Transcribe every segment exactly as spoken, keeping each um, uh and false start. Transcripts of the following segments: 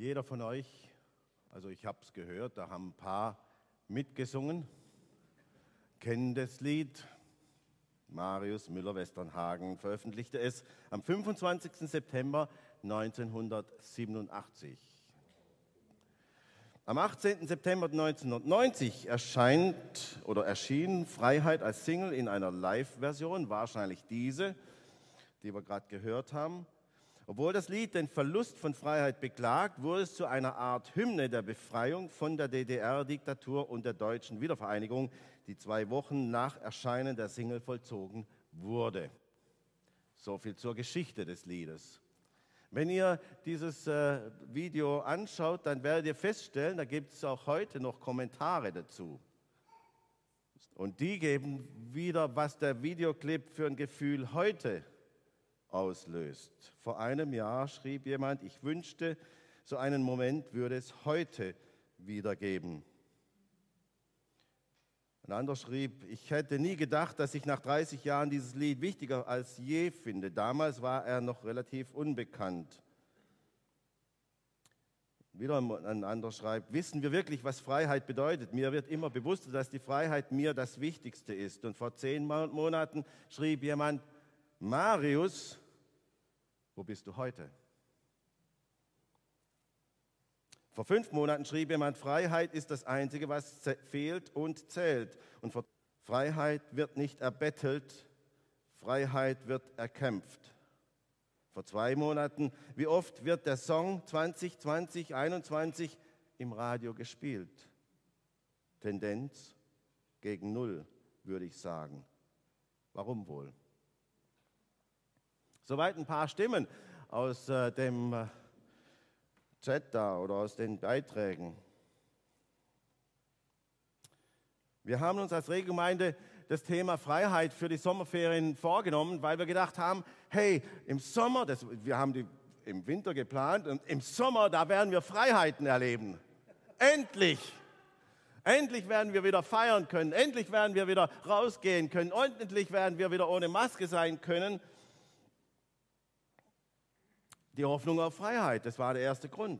Jeder von euch, also ich habe es gehört, da haben ein paar mitgesungen, kennen das Lied. Marius Müller-Westernhagen veröffentlichte es am fünfundzwanzigsten September neunzehnhundertsiebenundachtzig. Am achtzehnten September neunzehnhundertneunzig erscheint oder erschien Freiheit als Single in einer Live-Version, wahrscheinlich diese, die wir gerade gehört haben. Obwohl das Lied den Verlust von Freiheit beklagt, wurde es zu einer Art Hymne der Befreiung von der D D R-Diktatur und der deutschen Wiedervereinigung, die zwei Wochen nach Erscheinen der Single vollzogen wurde. So viel zur Geschichte des Liedes. Wenn ihr dieses äh, Video anschaut, dann werdet ihr feststellen, da gibt es auch heute noch Kommentare dazu. Und die geben wieder, was der Videoclip für ein Gefühl heute auslöst. Vor einem Jahr schrieb jemand, ich wünschte, so einen Moment würde es heute wieder geben. Ein anderer schrieb, ich hätte nie gedacht, dass ich nach dreißig Jahren dieses Lied wichtiger als je finde. Damals war er noch relativ unbekannt. Wieder ein anderer schreibt, wissen wir wirklich, was Freiheit bedeutet? Mir wird immer bewusster, dass die Freiheit mir das Wichtigste ist. Und vor zehn Monaten schrieb jemand, Marius, wo bist du heute? Vor fünf Monaten schrieb jemand, Freiheit ist das Einzige, was fehlt und zählt. Und Freiheit wird nicht erbettelt, Freiheit wird erkämpft. Vor zwei Monaten, wie oft wird der Song zwanzig zwanzig einundzwanzig im Radio gespielt? Tendenz gegen Null, würde ich sagen. Warum wohl? Soweit ein paar Stimmen aus äh, dem äh, Chat da oder aus den Beiträgen. Wir haben uns als Regelgemeinde das Thema Freiheit für die Sommerferien vorgenommen, weil wir gedacht haben, hey, im Sommer, das, wir haben die im Winter geplant und im Sommer, da werden wir Freiheiten erleben. Endlich! Endlich werden wir wieder feiern können, endlich werden wir wieder rausgehen können, und endlich werden wir wieder ohne Maske sein können. Die Hoffnung auf Freiheit, das war der erste Grund.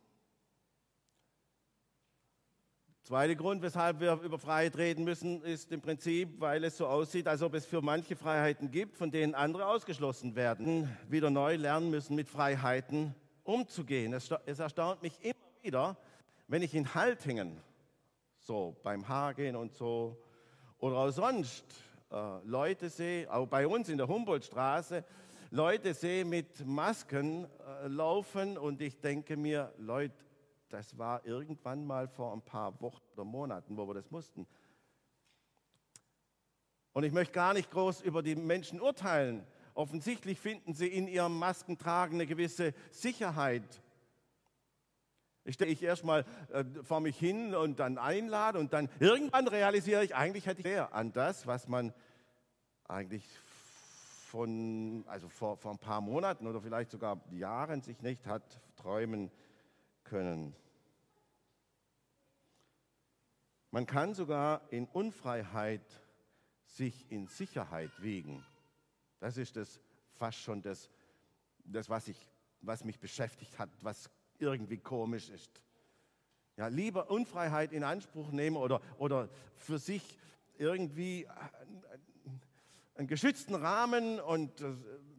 Zweiter Grund, weshalb wir über Freiheit reden müssen, ist im Prinzip, weil es so aussieht, als ob es für manche Freiheiten gibt, von denen andere ausgeschlossen werden, wieder neu lernen müssen, mit Freiheiten umzugehen. Es, es erstaunt mich immer wieder, wenn ich in Haltingen, so beim Haargehen und so, oder auch sonst äh, Leute sehe, auch bei uns in der Humboldtstraße, Leute sehe mit Masken äh, laufen und ich denke mir, Leute, das war irgendwann mal vor ein paar Wochen oder Monaten, wo wir das mussten. Und ich möchte gar nicht groß über die Menschen urteilen. Offensichtlich finden sie in ihrem Maskentragen eine gewisse Sicherheit. Ich stelle ich erstmal äh, vor mich hin und dann einlade und dann irgendwann realisiere ich, eigentlich hätte ich mehr an das, was man eigentlich von, also vor, vor ein paar Monaten oder vielleicht sogar Jahren sich nicht hat träumen können. Man kann sogar in Unfreiheit sich in Sicherheit wiegen. Das ist das fast schon das, das was, ich, was mich beschäftigt hat, was irgendwie komisch ist. Ja, lieber Unfreiheit in Anspruch nehmen oder, oder für sich irgendwie einen geschützten Rahmen und äh,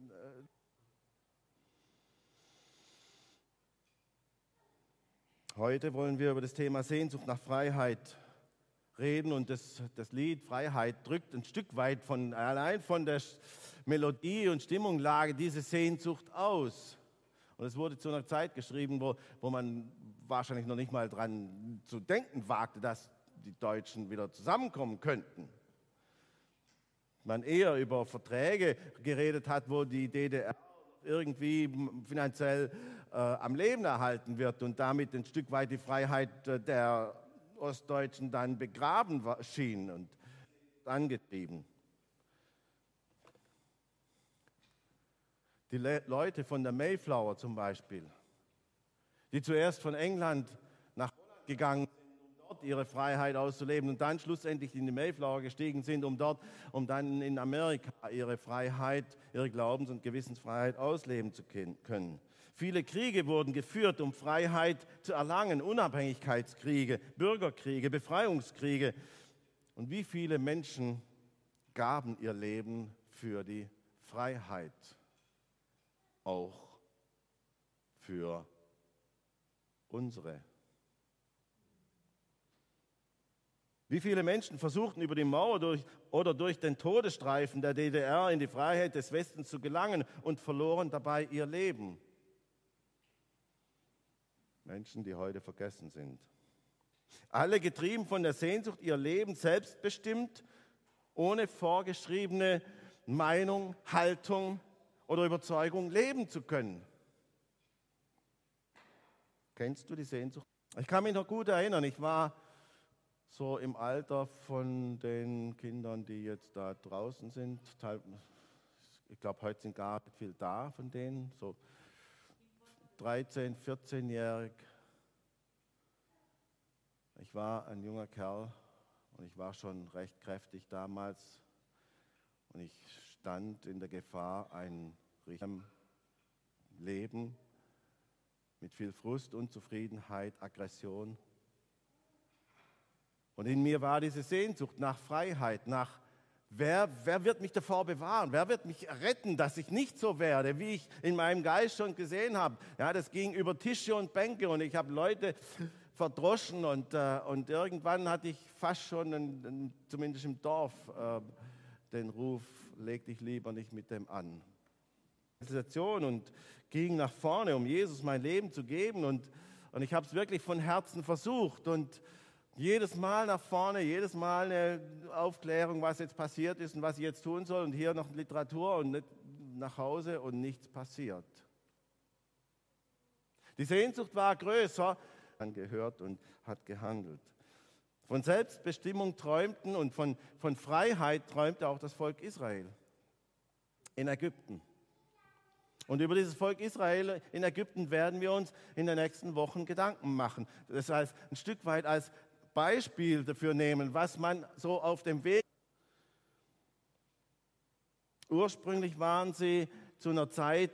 heute wollen wir über das Thema Sehnsucht nach Freiheit reden und das, das Lied Freiheit drückt ein Stück weit von, allein von der Melodie und Stimmungslage diese Sehnsucht aus. Und es wurde zu einer Zeit geschrieben, wo, wo man wahrscheinlich noch nicht mal dran zu denken wagte, dass die Deutschen wieder zusammenkommen könnten. Man eher über Verträge geredet hat, wo die D D R irgendwie finanziell äh, am Leben erhalten wird und damit ein Stück weit die Freiheit äh, der Ostdeutschen dann begraben war, schien und angetrieben. Die Le- Leute von der Mayflower zum Beispiel, die zuerst von England nach Holland gegangen sind, um dort ihre Freiheit auszuleben und dann schlussendlich in die Mayflower gestiegen sind, um dort, um dann in Amerika ihre Freiheit, ihre Glaubens- und Gewissensfreiheit ausleben zu können. Viele Kriege wurden geführt, um Freiheit zu erlangen, Unabhängigkeitskriege, Bürgerkriege, Befreiungskriege. Und wie viele Menschen gaben ihr Leben für die Freiheit, auch für unsere. Wie viele Menschen versuchten über die Mauer durch, oder durch den Todesstreifen der D D R in die Freiheit des Westens zu gelangen und verloren dabei ihr Leben. Menschen, die heute vergessen sind. Alle getrieben von der Sehnsucht, ihr Leben selbstbestimmt, ohne vorgeschriebene Meinung, Haltung oder Überzeugung leben zu können. Kennst du die Sehnsucht? Ich kann mich noch gut erinnern, ich war so im Alter von den Kindern, die jetzt da draußen sind. Ich glaube, heute sind gar nicht viel da von denen, so dreizehn-, vierzehnjährig. Ich war ein junger Kerl und ich war schon recht kräftig damals und ich stand in der Gefahr, ein richtiges Leben mit viel Frust, Unzufriedenheit, Aggression. Und in mir war diese Sehnsucht nach Freiheit, nach wer, wer wird mich davor bewahren, wer wird mich retten, dass ich nicht so werde, wie ich in meinem Geist schon gesehen habe. Ja, das ging über Tische und Bänke und ich habe Leute verdroschen und, äh, und irgendwann hatte ich fast schon, einen, einen, zumindest im Dorf, äh, den Ruf, leg dich lieber nicht mit dem an. Und ging nach vorne, um Jesus mein Leben zu geben und, und ich habe es wirklich von Herzen versucht und jedes Mal nach vorne, jedes Mal eine Aufklärung, was jetzt passiert ist und was ich jetzt tun soll und hier noch Literatur und nicht nach Hause und nichts passiert. Die Sehnsucht war größer, man gehört und hat gehandelt. Von Selbstbestimmung träumten und von, von Freiheit träumte auch das Volk Israel in Ägypten. Und über dieses Volk Israel in Ägypten werden wir uns in den nächsten Wochen Gedanken machen. Das heißt, ein Stück weit als Beispiel dafür nehmen, was man so auf dem Weg. Ursprünglich waren sie zu einer Zeit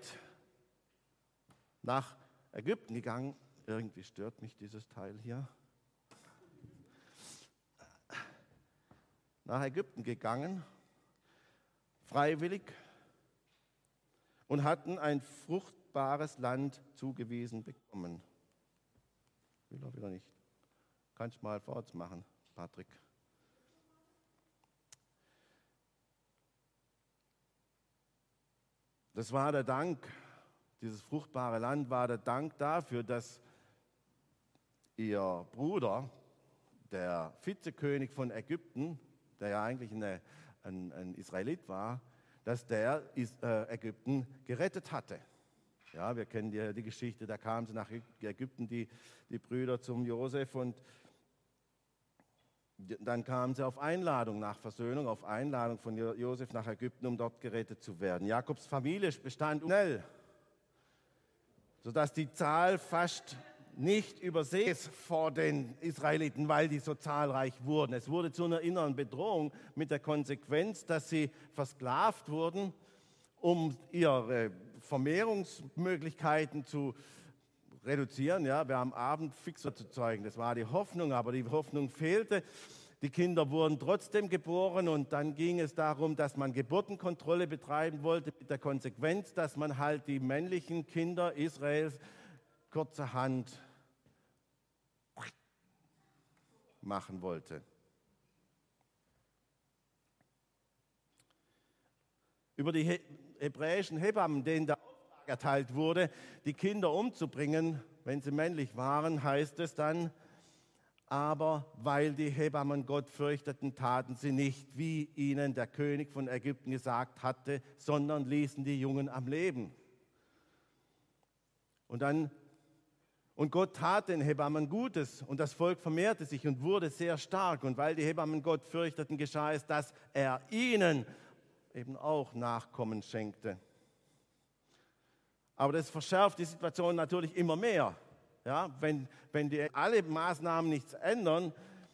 nach Ägypten gegangen. Irgendwie stört mich dieses Teil hier. Nach Ägypten gegangen, freiwillig, und hatten ein fruchtbares Land zugewiesen bekommen. Will er wieder nicht. Kannst du mal vorwärts machen, Patrick. Das war der Dank, dieses fruchtbare Land war der Dank dafür, dass ihr Bruder, der Vizekönig von Ägypten, der ja eigentlich eine, ein, ein Israelit war, dass der Ägypten gerettet hatte. Ja, wir kennen die, die Geschichte, da kamen sie nach Ägypten, die, die Brüder zum Josef, und dann kamen sie auf Einladung nach Versöhnung, auf Einladung von Josef nach Ägypten, um dort gerettet zu werden. Jakobs Familie bestand schnell, sodass die Zahl fast nicht übersehen ist vor den Israeliten, weil die so zahlreich wurden. Es wurde zu einer inneren Bedrohung mit der Konsequenz, dass sie versklavt wurden, um ihre Vermehrungsmöglichkeiten zu reduzieren. Ja, wir haben Abend fixer zu zeugen. Das war die Hoffnung, aber die Hoffnung fehlte. Die Kinder wurden trotzdem geboren und dann ging es darum, dass man Geburtenkontrolle betreiben wollte mit der Konsequenz, dass man halt die männlichen Kinder Israels kurzerhand machen wollte. Über die he- hebräischen Hebammen, denen der Auftrag erteilt wurde, die Kinder umzubringen, wenn sie männlich waren, heißt es dann, aber weil die Hebammen Gott fürchteten, taten sie nicht, wie ihnen der König von Ägypten gesagt hatte, sondern ließen die Jungen am Leben. Und dann Und Gott tat den Hebammen Gutes und das Volk vermehrte sich und wurde sehr stark. Und weil die Hebammen Gott fürchteten, geschah es, dass er ihnen eben auch Nachkommen schenkte. Aber das verschärft die Situation natürlich immer mehr. Ja, wenn, wenn die alle Maßnahmen nichts ändern,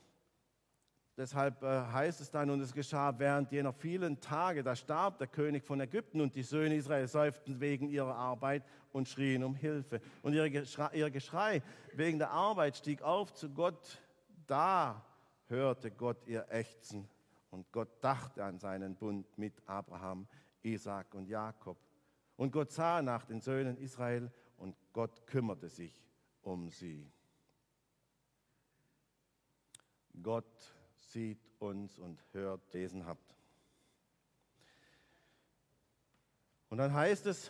Deshalb äh, heißt es dann, und es geschah während jener vielen Tage, da starb der König von Ägypten und die Söhne Israel seufzten wegen ihrer Arbeit und schrien um Hilfe. Und ihr Geschrei, ihr Geschrei wegen der Arbeit stieg auf zu Gott. Da hörte Gott ihr Ächzen und Gott dachte an seinen Bund mit Abraham, Isaak und Jakob. Und Gott sah nach den Söhnen Israel und Gott kümmerte sich um sie. Gott sieht uns und hört, lesen habt. Und dann heißt es,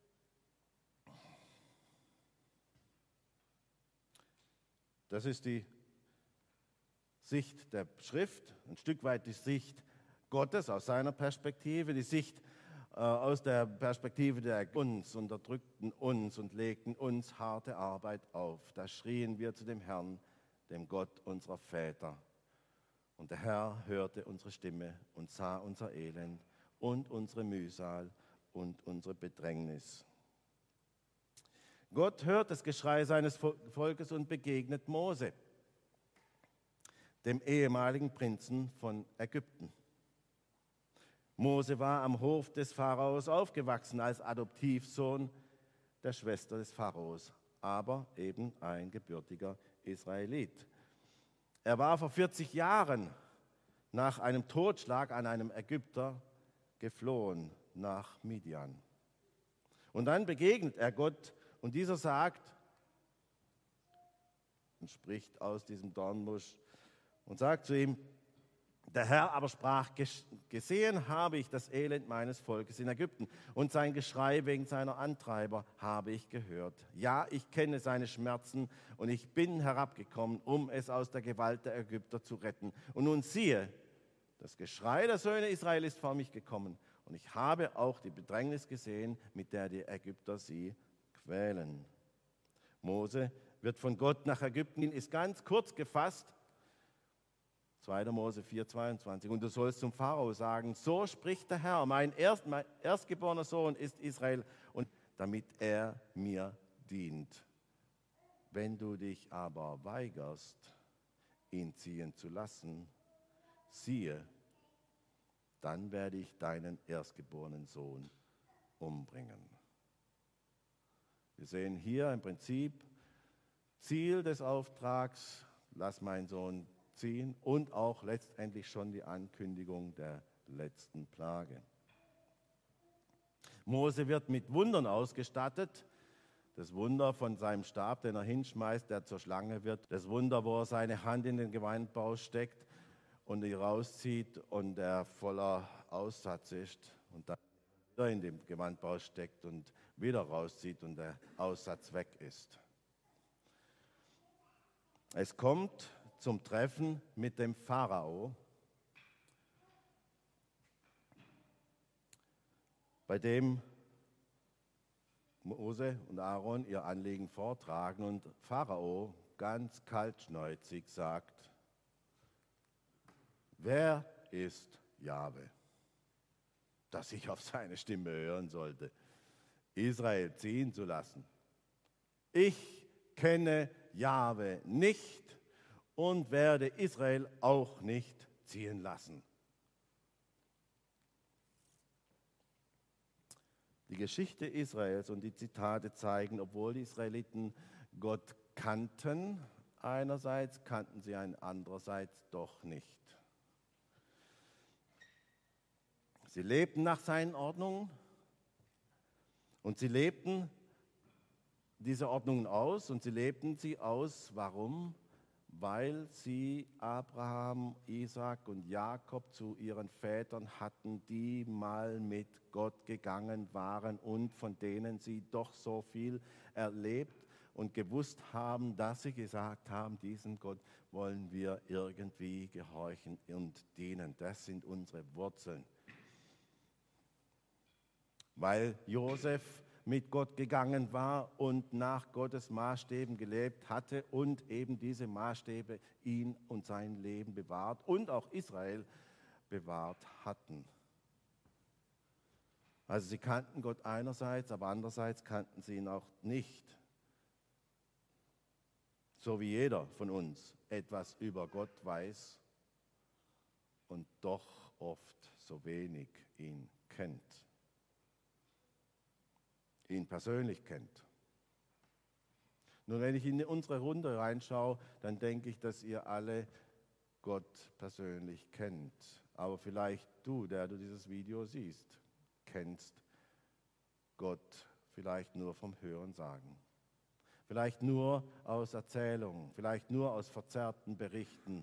das ist die Sicht der Schrift, ein Stück weit die Sicht Gottes aus seiner Perspektive, die Sicht äh, aus der Perspektive der uns unterdrückten uns und legten uns harte Arbeit auf. Da schrien wir zu dem Herrn, dem Gott unserer Väter. Und der Herr hörte unsere Stimme und sah unser Elend und unsere Mühsal und unsere Bedrängnis. Gott hört das Geschrei seines Volkes und begegnet Mose, dem ehemaligen Prinzen von Ägypten. Mose war am Hof des Pharaos aufgewachsen als Adoptivsohn der Schwester des Pharaos, aber eben ein gebürtiger Israelit. Er war vor vierzig Jahren nach einem Totschlag an einem Ägypter geflohen nach Midian. Und dann begegnet er Gott und dieser sagt und spricht aus diesem Dornbusch und sagt zu ihm, der Herr aber sprach, gesehen habe ich das Elend meines Volkes in Ägypten und sein Geschrei wegen seiner Antreiber habe ich gehört. Ja, ich kenne seine Schmerzen und ich bin herabgekommen, um es aus der Gewalt der Ägypter zu retten. Und nun siehe, das Geschrei der Söhne Israel ist vor mich gekommen und ich habe auch die Bedrängnis gesehen, mit der die Ägypter sie quälen. Mose wird von Gott nach Ägypten, ist ganz kurz gefasst, zweiter Mose vier, zweiundzwanzig. Und du sollst zum Pharao sagen, so spricht der Herr, mein, Erst, mein erstgeborener Sohn ist Israel, und damit er mir dient. Wenn du dich aber weigerst, ihn ziehen zu lassen, siehe, dann werde ich deinen erstgeborenen Sohn umbringen. Wir sehen hier im Prinzip Ziel des Auftrags, lass meinen Sohn ziehen, und auch letztendlich schon die Ankündigung der letzten Plage. Mose wird mit Wundern ausgestattet. Das Wunder von seinem Stab, den er hinschmeißt, der zur Schlange wird. Das Wunder, wo er seine Hand in den Gewandbau steckt und die rauszieht und er voller Aussatz ist und dann wieder in den Gewandbau steckt und wieder rauszieht und der Aussatz weg ist. Es kommt zum Treffen mit dem Pharao, bei dem Mose und Aaron ihr Anliegen vortragen und Pharao ganz kaltschnäuzig sagt, wer ist Jahwe, dass ich auf seine Stimme hören sollte, Israel ziehen zu lassen? Ich kenne Jahwe nicht und werde Israel auch nicht ziehen lassen. Die Geschichte Israels und die Zitate zeigen, obwohl die Israeliten Gott kannten, einerseits kannten sie ihn andererseits doch nicht. Sie lebten nach seinen Ordnungen und sie lebten diese Ordnungen aus und sie lebten sie aus, warum? Weil sie Abraham, Isaak und Jakob zu ihren Vätern hatten, die mal mit Gott gegangen waren und von denen sie doch so viel erlebt und gewusst haben, dass sie gesagt haben, diesem Gott wollen wir irgendwie gehorchen und dienen. Das sind unsere Wurzeln. Weil Josef mit Gott gegangen war und nach Gottes Maßstäben gelebt hatte und eben diese Maßstäbe ihn und sein Leben bewahrt und auch Israel bewahrt hatten. Also sie kannten Gott einerseits, aber andererseits kannten sie ihn auch nicht. So wie jeder von uns etwas über Gott weiß, und doch oft so wenig ihn kennt, ihn persönlich kennt. Nun, wenn ich in unsere Runde reinschaue, dann denke ich, dass ihr alle Gott persönlich kennt. Aber vielleicht du, der du dieses Video siehst, kennst Gott vielleicht nur vom Hören sagen. Vielleicht nur aus Erzählungen, vielleicht nur aus verzerrten Berichten.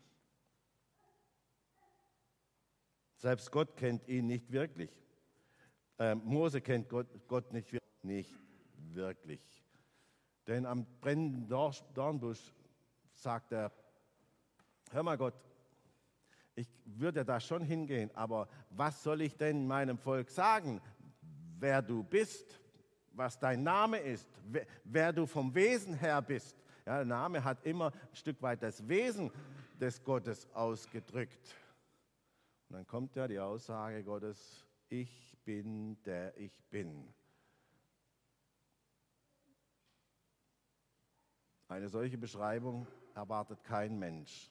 Selbst Gott kennt ihn nicht wirklich. Ähm, Mose kennt Gott, Gott nicht, nicht wirklich. Denn am brennenden Dornbusch sagt er, hör mal Gott, ich würde da schon hingehen, aber was soll ich denn meinem Volk sagen, wer du bist, was dein Name ist, wer, wer du vom Wesen her bist. Ja, der Name hat immer ein Stück weit das Wesen des Gottes ausgedrückt. Und dann kommt ja die Aussage Gottes, ich bin der ich bin. Eine solche Beschreibung erwartet kein Mensch.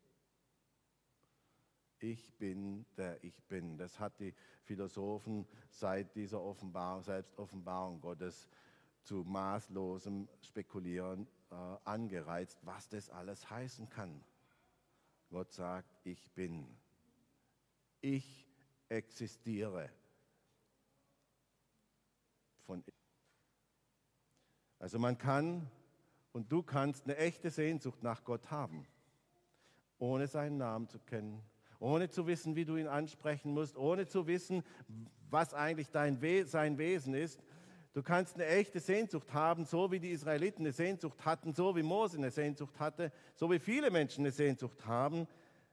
Ich bin der ich bin. Das hat die Philosophen seit dieser Offenbarung, Selbstoffenbarung Gottes zu maßlosem Spekulieren äh, angereizt, was das alles heißen kann. Gott sagt, ich bin. Ich existiere. Von also man kann und du kannst eine echte Sehnsucht nach Gott haben, ohne seinen Namen zu kennen, ohne zu wissen, wie du ihn ansprechen musst, ohne zu wissen, was eigentlich dein We- sein Wesen ist. Du kannst eine echte Sehnsucht haben, so wie die Israeliten eine Sehnsucht hatten, so wie Mose eine Sehnsucht hatte, so wie viele Menschen eine Sehnsucht haben,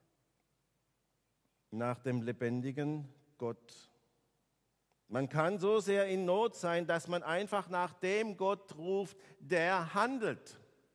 nach dem lebendigen Gott. Man kann so sehr in Not sein, dass man einfach nach dem Gott ruft, der handelt.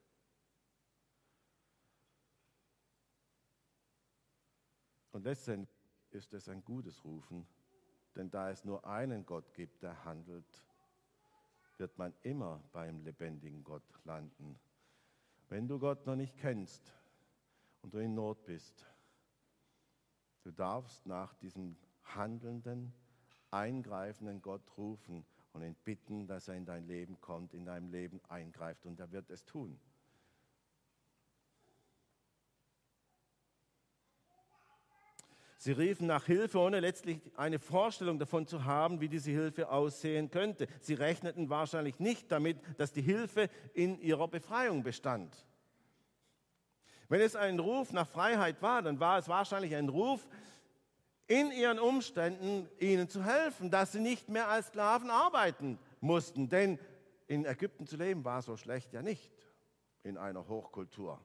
Und letztendlich ist es ein gutes Rufen, denn da es nur einen Gott gibt, der handelt, wird man immer beim lebendigen Gott landen. Wenn du Gott noch nicht kennst und du in Not bist, du darfst nach diesem handelnden, eingreifenden Gott rufen und ihn bitten, dass er in dein Leben kommt, in deinem Leben eingreift, und er wird es tun. Sie riefen nach Hilfe, ohne letztlich eine Vorstellung davon zu haben, wie diese Hilfe aussehen könnte. Sie rechneten wahrscheinlich nicht damit, dass die Hilfe in ihrer Befreiung bestand. Wenn es ein Ruf nach Freiheit war, dann war es wahrscheinlich ein Ruf, in ihren Umständen ihnen zu helfen, dass sie nicht mehr als Sklaven arbeiten mussten. Denn in Ägypten zu leben war so schlecht ja nicht in einer Hochkultur.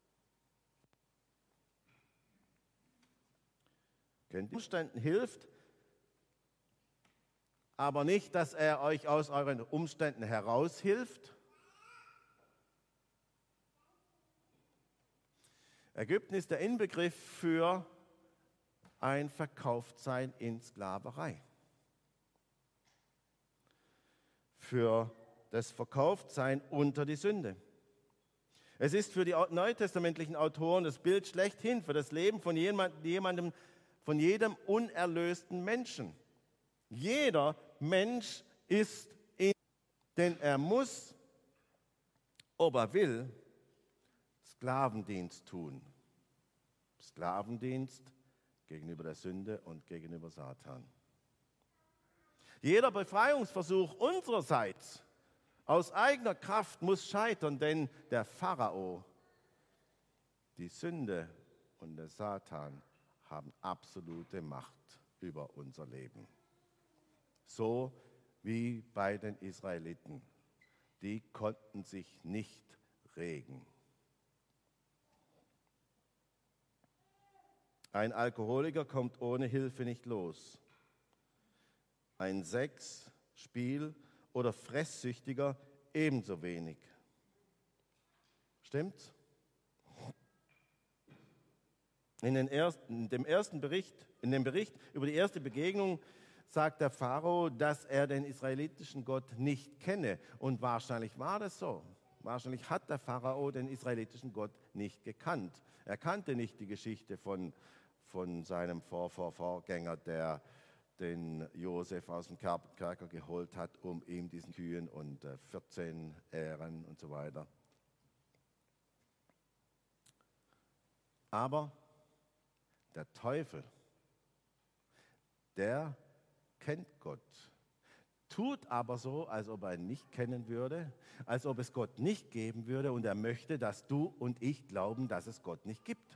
Kennt ihr? Umständen hilft, aber nicht, dass er euch aus euren Umständen heraushilft. Ägypten ist der Inbegriff für ein Verkauftsein in Sklaverei. Für das Verkauftsein unter die Sünde. Es ist für die neutestamentlichen Autoren das Bild schlechthin für das Leben von jemandem, von jedem unerlösten Menschen. Jeder Mensch ist in, denn er muss, ob er will, Sklavendienst tun. Sklavendienst gegenüber der Sünde und gegenüber Satan. Jeder Befreiungsversuch unsererseits aus eigener Kraft muss scheitern, denn der Pharao, die Sünde und der Satan haben absolute Macht über unser Leben. So wie bei den Israeliten. Die konnten sich nicht regen. Ein Alkoholiker kommt ohne Hilfe nicht los. Ein Sex-, Spiel- oder Fresssüchtiger ebenso wenig. Stimmt's? In, den ersten, in dem ersten Bericht, in dem Bericht über die erste Begegnung sagt der Pharao, dass er den israelitischen Gott nicht kenne. Und wahrscheinlich war das so. Wahrscheinlich hat der Pharao den israelitischen Gott nicht gekannt. Er kannte nicht die Geschichte von von seinem Vor -Vor Vorgänger, der den Josef aus dem Kerker geholt hat, um ihm diesen Kühen und äh, vierzehn Ähren und so weiter. Aber der Teufel, der kennt Gott, tut aber so, als ob er ihn nicht kennen würde, als ob es Gott nicht geben würde und er möchte, dass du und ich glauben, dass es Gott nicht gibt.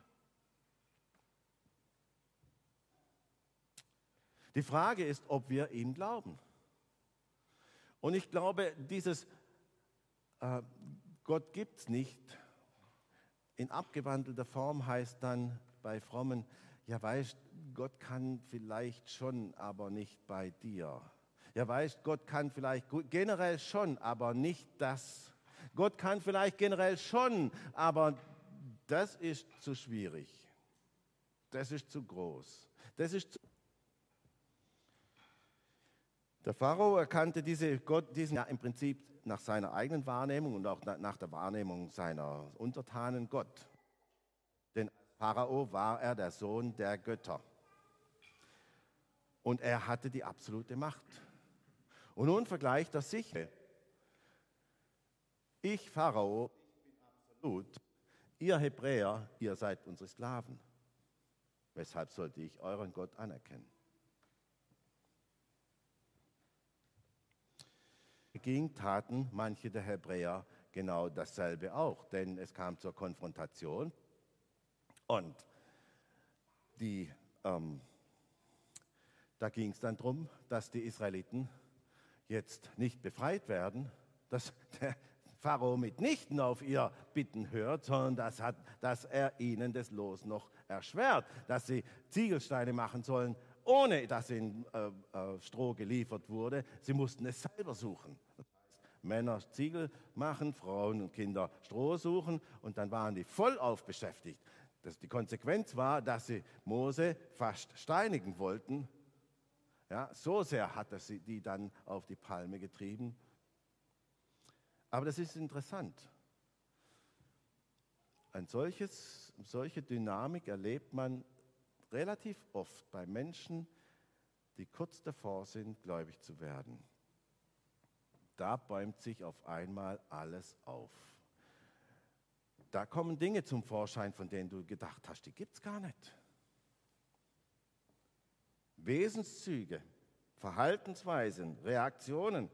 Die Frage ist, ob wir ihm glauben. Und ich glaube, dieses äh, Gott gibt es nicht, in abgewandelter Form heißt dann bei Frommen, ja weißt, Gott kann vielleicht schon, aber nicht bei dir. Ja weißt, Gott kann vielleicht generell schon, aber nicht das. Gott kann vielleicht generell schon, aber das ist zu schwierig. Das ist zu groß. Das ist zu Der Pharao erkannte diese Gott, diesen ja im Prinzip nach seiner eigenen Wahrnehmung und auch nach der Wahrnehmung seiner Untertanen Gott. Denn als Pharao war er der Sohn der Götter. Und er hatte die absolute Macht. Und nun vergleicht er sich. Ich, Pharao, ich bin absolut. Ihr Hebräer, ihr seid unsere Sklaven. Weshalb sollte ich euren Gott anerkennen? Ging, taten manche der Hebräer genau dasselbe auch, denn es kam zur Konfrontation und die, ähm, da ging es dann darum, dass die Israeliten jetzt nicht befreit werden, dass der Pharao mitnichten auf ihr Bitten hört, sondern dass, hat, dass er ihnen das Los noch erschwert, dass sie Ziegelsteine machen sollen, ohne dass ihnen äh, äh, Stroh geliefert wurde. Sie mussten es selber suchen. Das heißt, Männer Ziegel machen, Frauen und Kinder Stroh suchen und dann waren die vollauf beschäftigt. Das, die Konsequenz war, dass sie Mose fast steinigen wollten. Ja, so sehr hat er sie, die dann auf die Palme getrieben. Aber das ist interessant. Ein solches, solche Dynamik erlebt man relativ oft bei Menschen, die kurz davor sind, gläubig zu werden. Da bäumt sich auf einmal alles auf. Da kommen Dinge zum Vorschein, von denen du gedacht hast, die gibt es gar nicht. Wesenszüge, Verhaltensweisen, Reaktionen.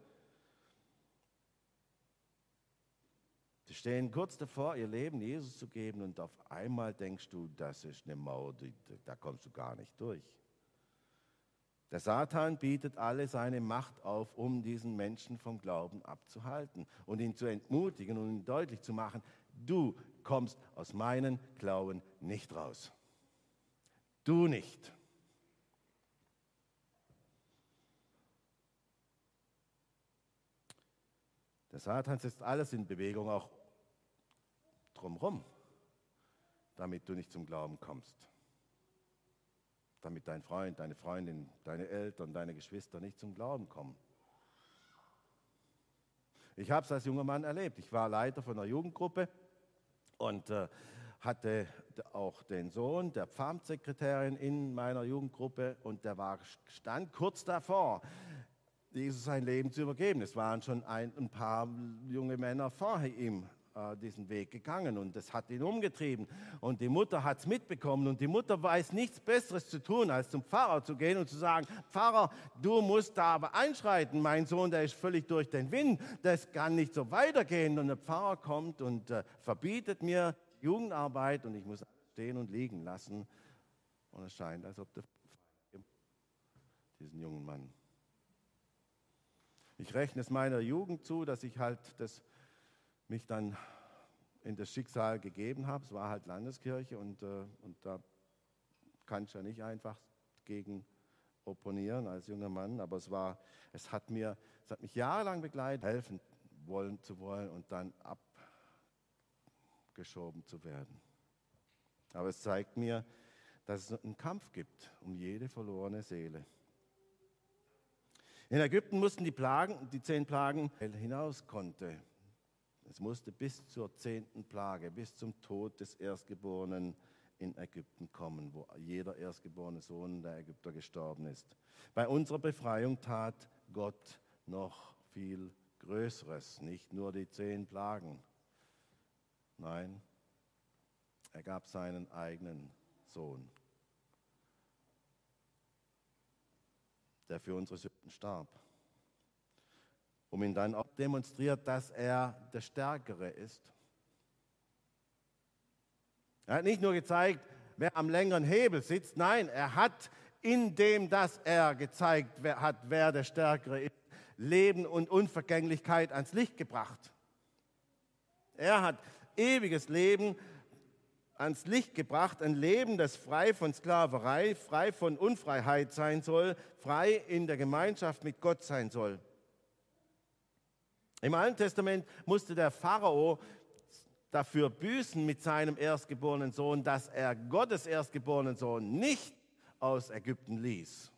Sie stehen kurz davor, ihr Leben Jesus zu geben und auf einmal denkst du, das ist eine Mauer, die, da kommst du gar nicht durch. Der Satan bietet alle seine Macht auf, um diesen Menschen vom Glauben abzuhalten und ihn zu entmutigen und ihm deutlich zu machen, du kommst aus meinen Klauen nicht raus. Du nicht. Der Satan setzt alles in Bewegung, auch drumherum, damit du nicht zum Glauben kommst. Damit dein Freund, deine Freundin, deine Eltern, deine Geschwister nicht zum Glauben kommen. Ich habe es als junger Mann erlebt. Ich war Leiter von einer Jugendgruppe und äh, hatte auch den Sohn der Pfarramtssekretärin in meiner Jugendgruppe und der war, stand kurz davor, Jesus sein Leben zu übergeben. Es waren schon ein, ein paar junge Männer vor ihm äh, diesen Weg gegangen und das hat ihn umgetrieben. Und die Mutter hat es mitbekommen und die Mutter weiß nichts Besseres zu tun, als zum Pfarrer zu gehen und zu sagen, Pfarrer, du musst da aber einschreiten. Mein Sohn, der ist völlig durch den Wind, das kann nicht so weitergehen. Und der Pfarrer kommt und äh, verbietet mir Jugendarbeit und ich muss stehen und liegen lassen. Und es scheint, als ob der diesen jungen Mann. Ich rechne es meiner Jugend zu, dass ich halt das, mich dann in das Schicksal gegeben habe. Es war halt Landeskirche und, äh, und da kann ich ja nicht einfach gegen opponieren als junger Mann. Aber es, war, es, hat, mir, es hat mich jahrelang begleitet, helfen wollen zu wollen und dann abgeschoben zu werden. Aber es zeigt mir, dass es einen Kampf gibt um jede verlorene Seele. In Ägypten mussten die Plagen, die zehn Plagen hinaus konnte. Es musste bis zur zehnten Plage, bis zum Tod des Erstgeborenen in Ägypten kommen, wo jeder erstgeborene Sohn der Ägypter gestorben ist. Bei unserer Befreiung tat Gott noch viel Größeres, nicht nur die zehn Plagen. Nein, er gab seinen eigenen Sohn, der für unsere Sünden starb, um ihn dann auch demonstriert, dass er der Stärkere ist. Er hat nicht nur gezeigt, wer am längeren Hebel sitzt, nein, er hat, indem dass er gezeigt hat, wer der Stärkere ist, Leben und Unvergänglichkeit ans Licht gebracht. Er hat ewiges Leben ans Licht gebracht, ein Leben, das frei von Sklaverei, frei von Unfreiheit sein soll, frei in der Gemeinschaft mit Gott sein soll. Im Alten Testament musste der Pharao dafür büßen mit seinem erstgeborenen Sohn, dass er Gottes erstgeborenen Sohn nicht aus Ägypten ließ.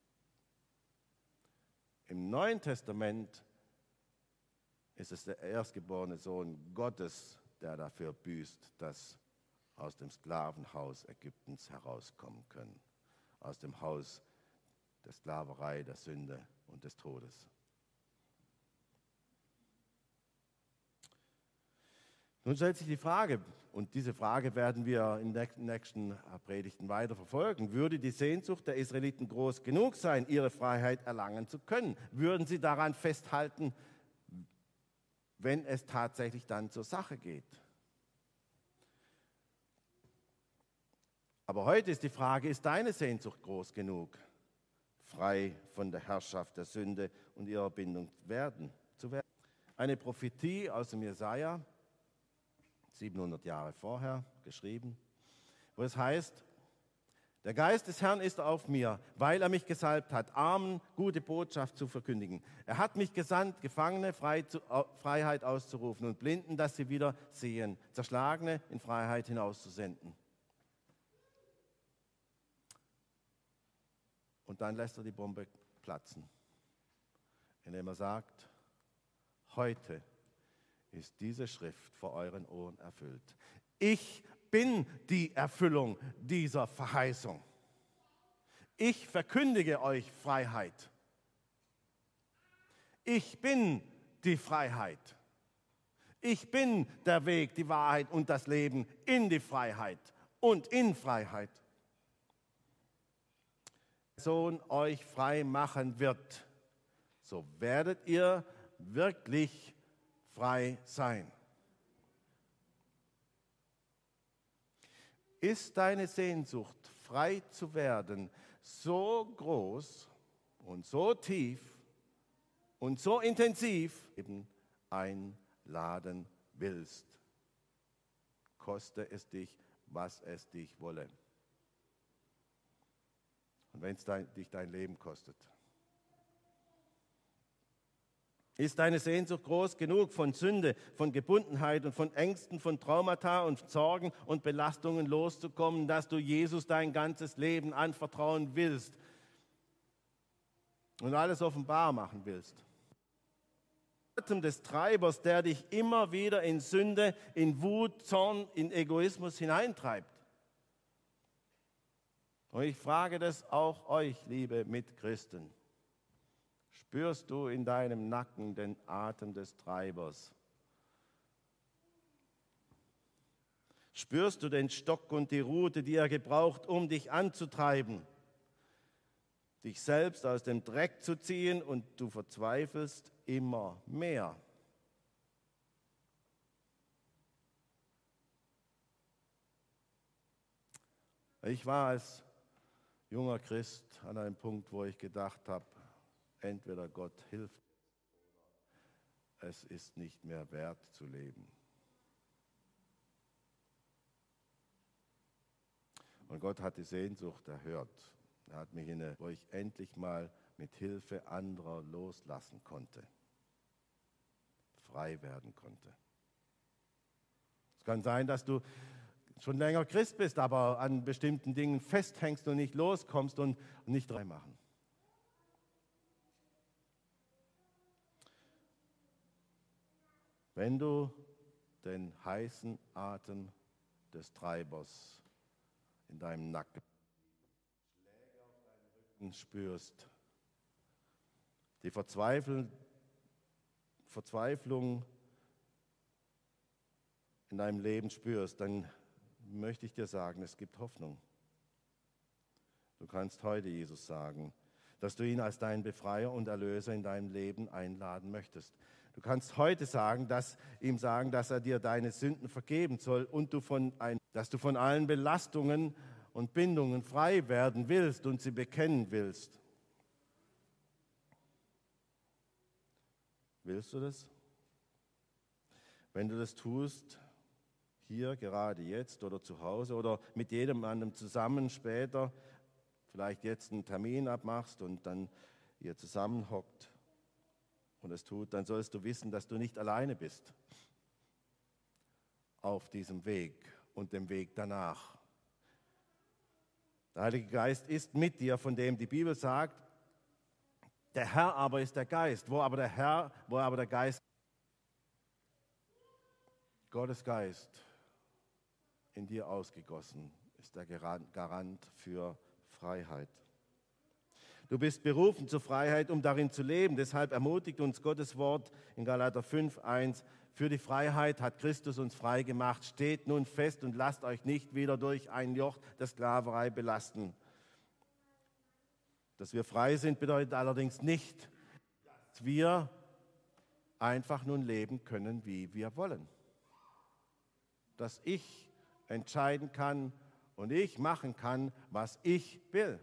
Im Neuen Testament ist es der erstgeborene Sohn Gottes, der dafür büßt, dass aus dem Sklavenhaus Ägyptens herauskommen können, aus dem Haus der Sklaverei, der Sünde und des Todes. Nun stellt sich die Frage, und diese Frage werden wir in den nächsten Predigten weiter verfolgen: Würde die Sehnsucht der Israeliten groß genug sein, ihre Freiheit erlangen zu können? Würden sie daran festhalten, wenn es tatsächlich dann zur Sache geht? Aber heute ist die Frage, ist deine Sehnsucht groß genug, frei von der Herrschaft der Sünde und ihrer Bindung werden, zu werden? Eine Prophetie aus dem Jesaja, siebenhundert Jahre vorher geschrieben, wo es heißt: Der Geist des Herrn ist auf mir, weil er mich gesalbt hat, Armen gute Botschaft zu verkündigen. Er hat mich gesandt, Gefangene frei zu, Freiheit auszurufen und Blinden, dass sie wieder sehen, Zerschlagene in Freiheit hinauszusenden. Und dann lässt er die Bombe platzen, indem er sagt: Heute ist diese Schrift vor euren Ohren erfüllt. Ich bin die Erfüllung dieser Verheißung. Ich verkündige euch Freiheit. Ich bin die Freiheit. Ich bin der Weg, die Wahrheit und das Leben in die Freiheit und in Freiheit. Der Sohn euch frei machen wird, so werdet ihr wirklich frei sein. Ist deine Sehnsucht, frei zu werden, so groß und so tief und so intensiv, eben einladen willst, koste es dich, was es dich wolle. Und wenn es dein, dich dein Leben kostet. Ist deine Sehnsucht groß genug, von Sünde, von Gebundenheit und von Ängsten, von Traumata und Sorgen und Belastungen loszukommen, dass du Jesus dein ganzes Leben anvertrauen willst und alles offenbar machen willst? Atem des Treibers, der dich immer wieder in Sünde, in Wut, Zorn, in Egoismus hineintreibt. Und ich frage das auch euch, liebe Mitchristen. Spürst du in deinem Nacken den Atem des Treibers? Spürst du den Stock und die Rute, die er gebraucht, um dich anzutreiben, dich selbst aus dem Dreck zu ziehen, und du verzweifelst immer mehr? Ich war als junger Christ an einem Punkt, wo ich gedacht habe, entweder Gott hilft, es ist nicht mehr wert zu leben. Und Gott hat die Sehnsucht erhört. Er hat mich in eine, wo ich endlich mal mit Hilfe anderer loslassen konnte, frei werden konnte. Es kann sein, dass du schon länger Christ bist, aber an bestimmten Dingen festhängst und nicht loskommst und, und nicht frei machen. Wenn du den heißen Atem des Treibers in deinem Nacken spürst, die Verzweifel, Verzweiflung in deinem Leben spürst, dann möchte ich dir sagen, es gibt Hoffnung. Du kannst heute Jesus sagen, dass du ihn als deinen Befreier und Erlöser in deinem Leben einladen möchtest. Du kannst heute sagen, dass ihm sagen, dass er dir deine Sünden vergeben soll und du von ein, dass du von allen Belastungen und Bindungen frei werden willst und sie bekennen willst. Willst du das? Wenn du das tust, hier gerade jetzt oder zu Hause oder mit jedem anderen zusammen später, vielleicht jetzt einen Termin abmachst und dann ihr zusammenhockt und es tut, dann sollst du wissen, dass du nicht alleine bist auf diesem Weg und dem Weg danach. Der Heilige Geist ist mit dir, von dem die Bibel sagt, der Herr aber ist der Geist. Wo aber der Herr, wo aber der Geist, Gottes Geist in dir ausgegossen, ist der Garant für Freiheit. Du bist berufen zur Freiheit, um darin zu leben. Deshalb ermutigt uns Gottes Wort in Galater fünf, eins. Für die Freiheit hat Christus uns frei gemacht. Steht nun fest und lasst euch nicht wieder durch ein Joch der Sklaverei belasten. Dass wir frei sind, bedeutet allerdings nicht, dass wir einfach nun leben können, wie wir wollen. Dass ich entscheiden kann und ich machen kann, was ich will.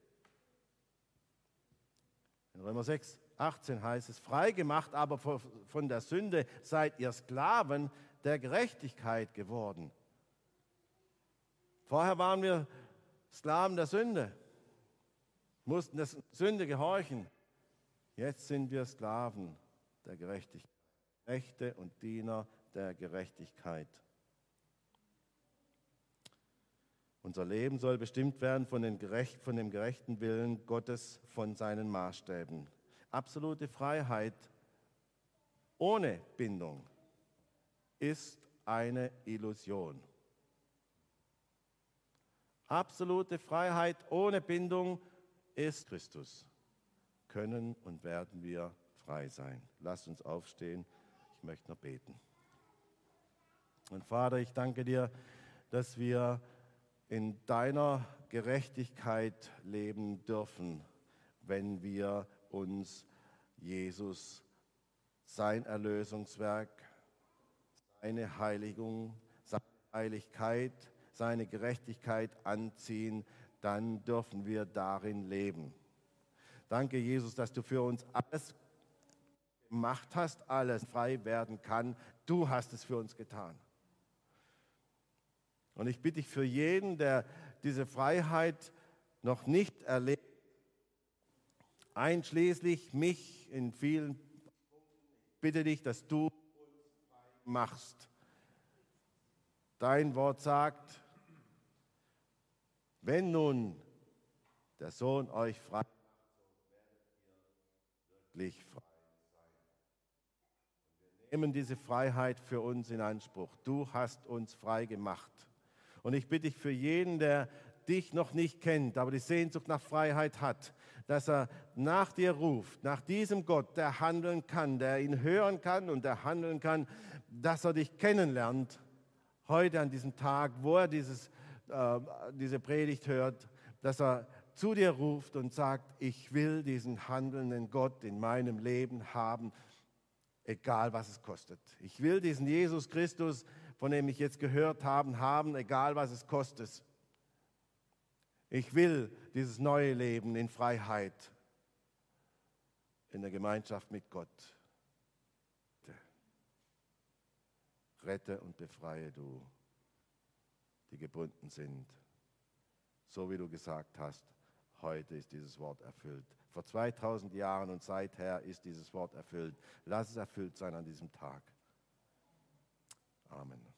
In Römer sechs, achtzehn heißt es, frei gemacht aber von der Sünde seid ihr Sklaven der Gerechtigkeit geworden. Vorher waren wir Sklaven der Sünde, mussten der Sünde gehorchen. Jetzt sind wir Sklaven der Gerechtigkeit, Knechte und Diener der Gerechtigkeit. Unser Leben soll bestimmt werden von, den gerecht, von dem gerechten Willen Gottes, von seinen Maßstäben. Absolute Freiheit ohne Bindung ist eine Illusion. Absolute Freiheit ohne Bindung ist Christus. Können und werden wir frei sein. Lasst uns aufstehen. Ich möchte noch beten. Und Vater, ich danke dir, dass wir in deiner Gerechtigkeit leben dürfen, wenn wir uns Jesus, sein Erlösungswerk, seine Heiligung, seine Heiligkeit, seine Gerechtigkeit anziehen, dann dürfen wir darin leben. Danke, Jesus, dass du für uns alles gemacht hast, alles frei werden kann. Du hast es für uns getan. Und ich bitte dich für jeden, der diese Freiheit noch nicht erlebt, einschließlich mich in vielen Punkten, bitte dich, dass du uns frei machst. Dein Wort sagt, wenn nun der Sohn euch frei macht, so werdet ihr wirklich frei sein. Wir nehmen diese Freiheit für uns in Anspruch. Du hast uns frei gemacht. Und ich bitte dich für jeden, der dich noch nicht kennt, aber die Sehnsucht nach Freiheit hat, dass er nach dir ruft, nach diesem Gott, der handeln kann, der ihn hören kann und der handeln kann, dass er dich kennenlernt, heute an diesem Tag, wo er dieses, äh, diese Predigt hört, dass er zu dir ruft und sagt, ich will diesen handelnden Gott in meinem Leben haben, egal was es kostet. Ich will diesen Jesus Christus, von dem ich jetzt gehört habe, haben, egal was es kostet. Ich will dieses neue Leben in Freiheit, in der Gemeinschaft mit Gott. Rette und befreie du, die gebunden sind. So wie du gesagt hast, heute ist dieses Wort erfüllt. Vor zweitausend Jahren und seither ist dieses Wort erfüllt. Lass es erfüllt sein an diesem Tag. Amen.